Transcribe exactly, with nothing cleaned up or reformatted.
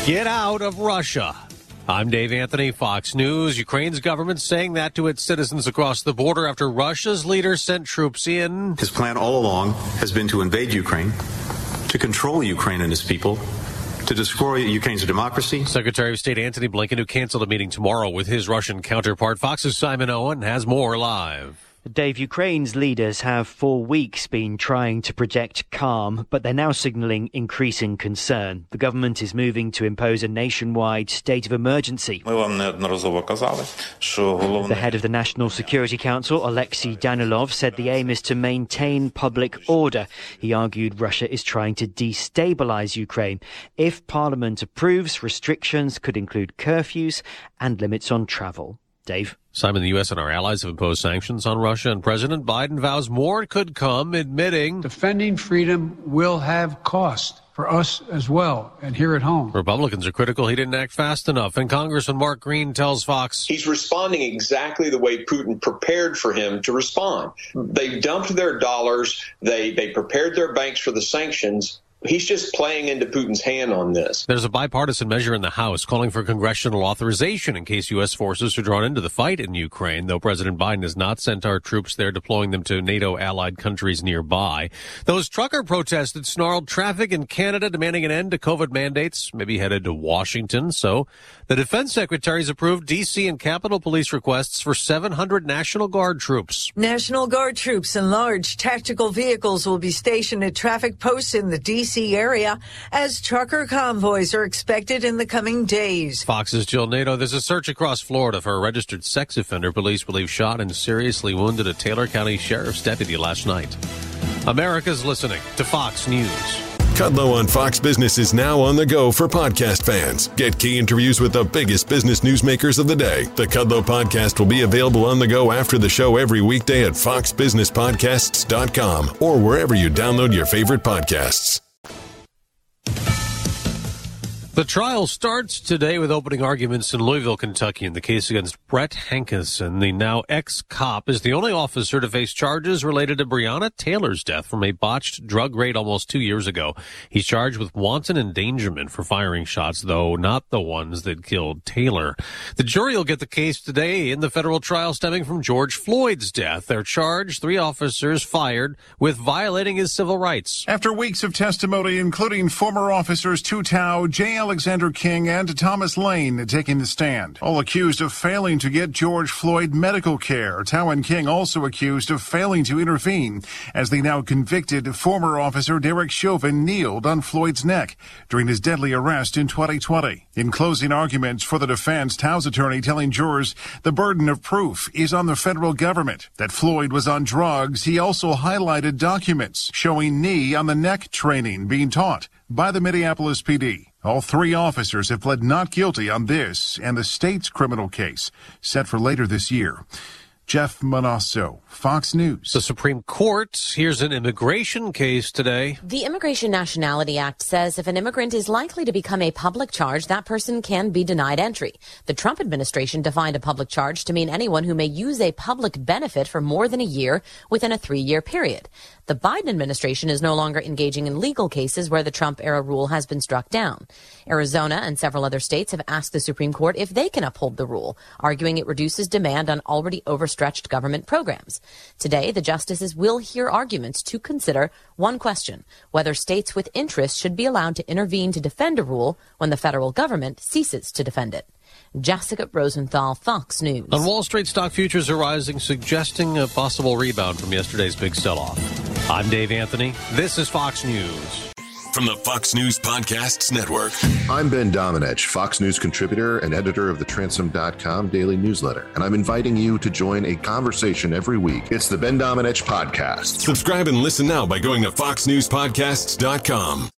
Get out of Russia. I'm Dave Anthony, Fox News. Ukraine's government saying that to its citizens across the border after Russia's leader sent troops in. His plan all along has been to invade Ukraine, to control Ukraine and its people, to destroy Ukraine's democracy. Secretary of State Antony Blinken, who canceled a meeting tomorrow with his Russian counterpart. Fox's Simon Owen has more live. Dave, Ukraine's leaders have for weeks been trying to project calm, but they're now signalling increasing concern. The government is moving to impose a nationwide state of emergency. The head of the National Security Council, Alexei Danilov, said the aim is to maintain public order. He argued Russia is trying to destabilize Ukraine. If Parliament approves, restrictions could include curfews and limits on travel. Dave? Simon, the U S and our allies have imposed sanctions on Russia, and President Biden vows more could come, admitting defending freedom will have cost for us as well, and here at home. Republicans are critical he didn't act fast enough, and Congressman Mark Green tells Fox he's responding exactly the way Putin prepared for him to respond. They dumped their dollars, they, they prepared their banks for the sanctions. He's just playing into Putin's hand on this. There's a bipartisan measure in the House calling for congressional authorization in case U S forces are drawn into the fight in Ukraine, though President Biden has not sent our troops there, deploying them to NATO allied countries nearby. Those trucker protests that snarled traffic in Canada demanding an end to COVID mandates may be headed to Washington. So the defense secretary's approved D C and Capitol Police requests for seven hundred National Guard troops. National Guard troops and large tactical vehicles will be stationed at traffic posts in the D C area as trucker convoys are expected in the coming days. Fox's Jill Nato. There's a search across Florida for a registered sex offender police believe shot and seriously wounded a Taylor County Sheriff's deputy last night. America's listening to Fox News. Kudlow on Fox Business is now on the go for podcast fans. Get key interviews with the biggest business newsmakers of the day. The Kudlow podcast will be available on the go after the show every weekday at fox business podcasts dot com or wherever you download your favorite podcasts. The trial starts today with opening arguments in Louisville, Kentucky in the case against Brett Hankinson. The now ex-cop is the only officer to face charges related to Breonna Taylor's death from a botched drug raid almost two years ago. He's charged with wanton endangerment for firing shots, though not the ones that killed Taylor. The jury will get the case today in the federal trial stemming from George Floyd's death. They're charged, three officers fired, with violating his civil rights. After weeks of testimony, including former officers Tu Tao, J. Alexander King, and Thomas Lane taking the stand, all accused of failing to get George Floyd medical care. Tao and King also accused of failing to intervene as the now convicted former officer Derek Chauvin kneeled on Floyd's neck during his deadly arrest in twenty twenty. In closing arguments for the defense, Tao's attorney telling jurors the burden of proof is on the federal government. That Floyd was on drugs, he also highlighted documents showing knee on the neck training being taught by the Minneapolis P D. All three officers have pled not guilty on this and the state's criminal case set for later this year. Jeff Manasso, Fox News. The Supreme Court hears an immigration case today. The Immigration Nationality Act says if an immigrant is likely to become a public charge, that person can be denied entry. The Trump administration defined a public charge to mean anyone who may use a public benefit for more than a year within a three-year period. The Biden administration is no longer engaging in legal cases where the Trump-era rule has been struck down. Arizona and several other states have asked the Supreme Court if they can uphold the rule, arguing it reduces demand on already overstretched government programs. Today, the justices will hear arguments to consider one question, whether states with interest should be allowed to intervene to defend a rule when the federal government ceases to defend it. Jessica Rosenthal, Fox News. On Wall Street, stock futures are rising, suggesting a possible rebound from yesterday's big sell-off. I'm Dave Anthony. This is Fox News. From the Fox News Podcasts Network. I'm Ben Domenech, Fox News contributor and editor of the Transom dot com daily newsletter, and I'm inviting you to join a conversation every week. It's the Ben Domenech Podcast. Subscribe and listen now by going to fox news podcasts dot com.